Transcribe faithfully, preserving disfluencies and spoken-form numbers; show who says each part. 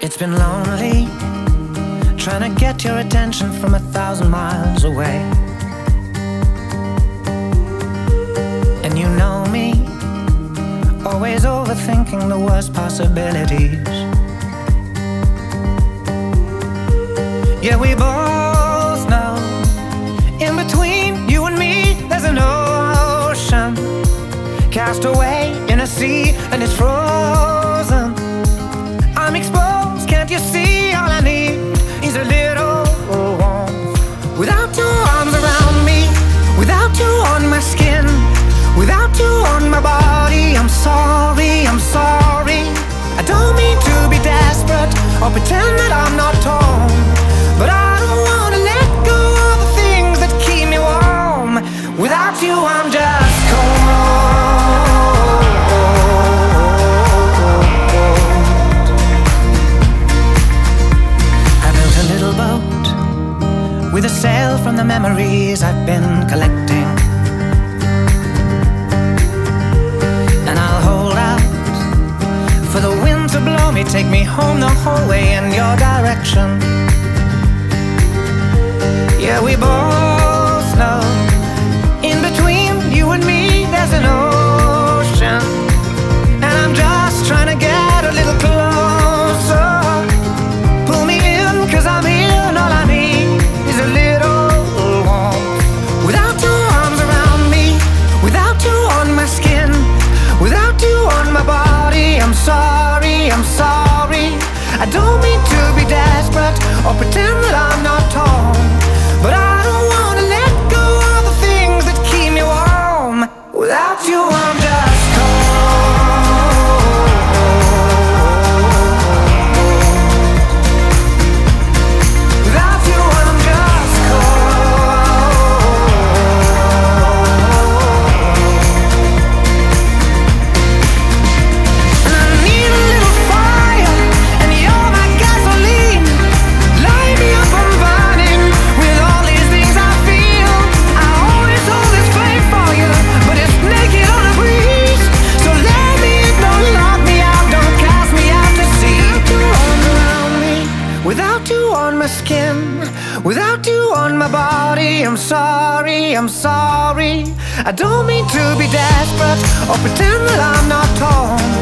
Speaker 1: It's been lonely, trying to get your attention from a thousand miles away. And you know me, always overthinking the worst possibilities. Yeah, we both know, in between you and me there's an ocean, cast away in a sea and it's frozen. I'm exposed, can't you see? All I need is a little warmth. Without your arms around me, without you on my skin, without you on my body, I'm sorry, I'm sorry. I don't mean to be desperate or pretend that I'm not torn, but I don't wanna let go of the things that keep me warm. Without you I'm just cold. With a sail from the memories I've been collecting, and I'll hold out for the wind to blow me, take me home the whole way in your direction. Yeah, we both know, in between you and me there's an ocean, and I'm just trying to get a little closer. Pull me in, cause I'm here and all I need is a little warmth. Without your arms around me, without you on my skin, without you on my body, I'm sorry, I'm sorry. I don't mean to be desperate or pretend that I'm not torn, but I don't wanna let go of the things that keep me warm. Without you I'm just skin, without you on my body, I'm sorry, I'm sorry. I don't mean to be desperate or pretend that I'm not torn,